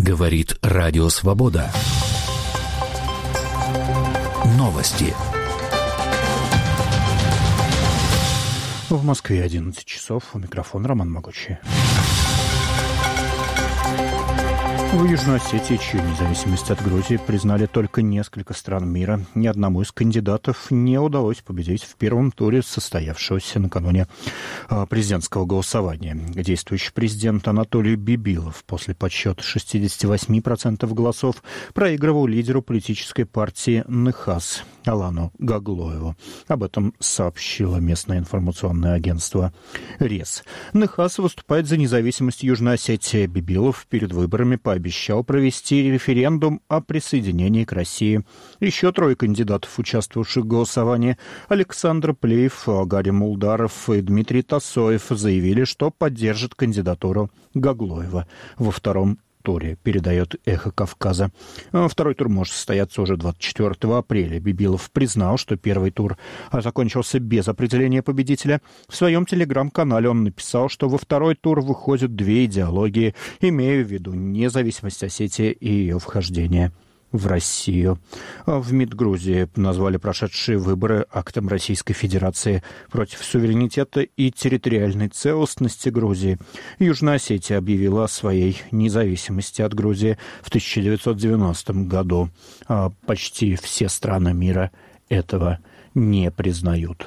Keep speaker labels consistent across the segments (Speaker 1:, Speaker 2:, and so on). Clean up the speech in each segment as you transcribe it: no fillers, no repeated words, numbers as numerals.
Speaker 1: Говорит Радио Свобода. Новости.
Speaker 2: В Москве 11 часов. У микрофона Роман Могучий. В Южной Осетии, чью независимость от Грузии признали только несколько стран мира, ни одному из кандидатов не удалось победить в первом туре состоявшегося накануне президентского голосования. Действующий президент Анатолий Бибилов после подсчета 68% голосов проигрывал лидеру политической партии НХАС Алану Гаглоеву. Об этом сообщило местное информационное агентство РЕС. НХАС выступает за независимость Южной Осетии. Бибилов перед выборами пообещал провести референдум о присоединении к России. Еще трое кандидатов, участвовавших в голосовании, Александр Плеев, Гарри Мулдаров и Дмитрий Тасоев, заявили, что поддержат кандидатуру Гаглоева во втором туре, передает «Эхо Кавказа». Второй тур может состояться уже 24 апреля. Бибилов признал, что первый тур закончился без определения победителя. В своем телеграм-канале он написал, что во второй тур выходят две идеологии, имея в виду независимость Осетии и ее вхождение в Россию. В МИД Грузии назвали прошедшие выборы актом Российской Федерации против суверенитета и территориальной целостности Грузии. Южная Осетия объявила о своей независимости от Грузии в 1990 году. Почти все страны мира этого не признают.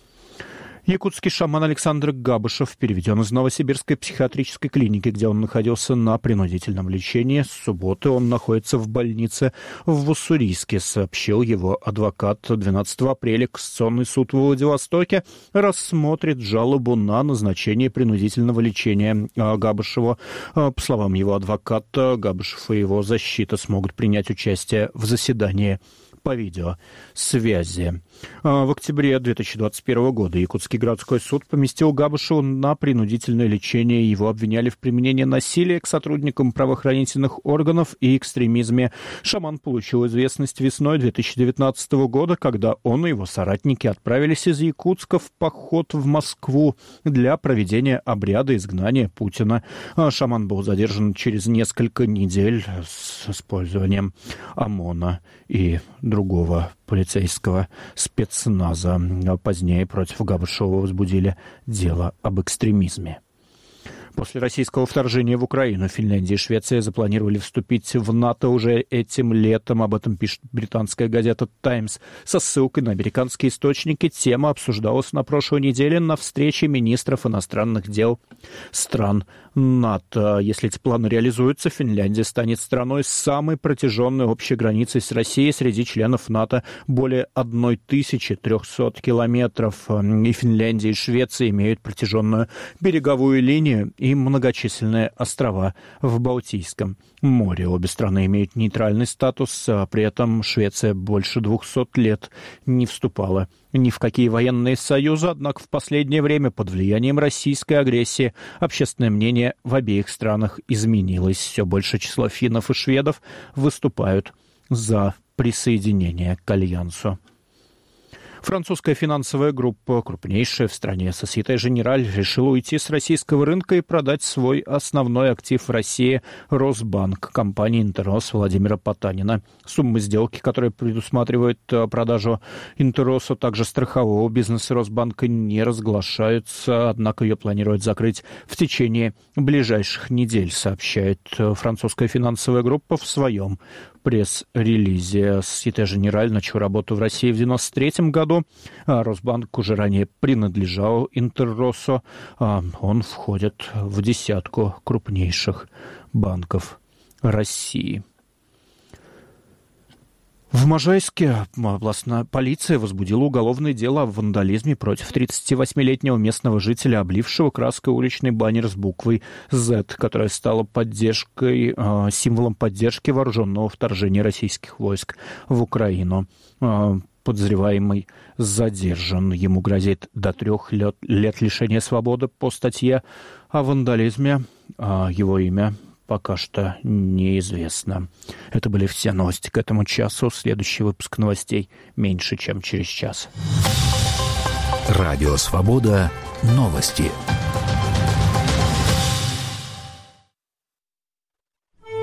Speaker 2: Якутский шаман Александр Габышев переведен из Новосибирской психиатрической клиники, где он находился на принудительном лечении. С субботы он находится в больнице в Уссурийске, сообщил его адвокат. 12 апреля Кассационный суд в Владивостоке рассмотрит жалобу на назначение принудительного лечения Габышеву. По словам его адвоката, Габышев и его защита смогут принять участие в заседании по видеосвязи. В октябре 2021 года Якутский городской суд поместил Габышева на принудительное лечение. Его обвиняли в применении насилия к сотрудникам правоохранительных органов и экстремизме. Шаман получил известность весной 2019 года, когда он и его соратники отправились из Якутска в поход в Москву для проведения обряда изгнания Путина. Шаман был задержан через несколько недель с использованием ОМОНа и другого полицейского спецназа. Позднее против Габышева возбудили дело об экстремизме. После российского вторжения в Украину Финляндия и Швеция запланировали вступить в НАТО уже этим летом. Об этом пишет британская газета «Таймс» со ссылкой на американские источники. Тема обсуждалась на прошлой неделе на встрече министров иностранных дел стран НАТО. Если эти планы реализуются, Финляндия станет страной с самой протяженной общей границей с Россией среди членов НАТО. Более 1300 километров. И Финляндия, и Швеция имеют протяженную береговую линию и многочисленные острова в Балтийском море. Обе страны имеют нейтральный статус, а при этом Швеция больше 200 лет не вступала ни в какие военные союзы, однако в последнее время под влиянием российской агрессии общественное мнение в обеих странах изменилось. Все большее число финнов и шведов выступают за присоединение к альянсу. Французская финансовая группа, крупнейшая в стране, Société Générale, решила уйти с российского рынка и продать свой основной актив в России – Росбанк, компании «Интеррос» Владимира Потанина. Сумма сделки, которая предусматривает продажу «Интерросу», также страхового бизнеса Росбанка, не разглашается, однако ее планируют закрыть в течение ближайших недель, сообщает французская финансовая группа в своем пресс-релизе. Société Générale начал работу в России в 1993 году. Росбанк уже ранее принадлежал Интерросу. Он входит в десятку крупнейших банков России. В Можайске областная полиция возбудила уголовное дело о вандализме против 38-летнего местного жителя, облившего краской уличный баннер с буквой «Z», которая стала символом поддержки вооруженного вторжения российских войск в Украину. Подозреваемый задержан. Ему грозит до 3 лет лишения свободы по статье о вандализме. Его имя пока что неизвестно. Это были все новости к этому часу. Следующий выпуск новостей меньше, чем через час.
Speaker 1: Радио «Свобода». Новости.